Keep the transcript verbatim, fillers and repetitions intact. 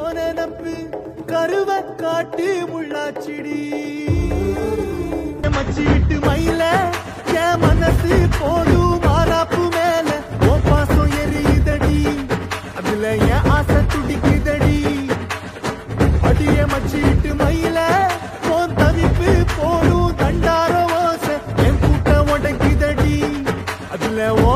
நம்பு கருவ காட்டு முள்ளாச்சிடி மச்சி விட்டு மயில என் மனசு போடும் மாறாப்பு மேல ஓ பாசம் எரியுதடி அதுல என் ஆசை துடிக்குதடி அடிய மச்சி விட்டு மயில போன் தவிப்பு போடும் தண்டார ஓசை என் கூட்ட உடைக்குதடி அதுல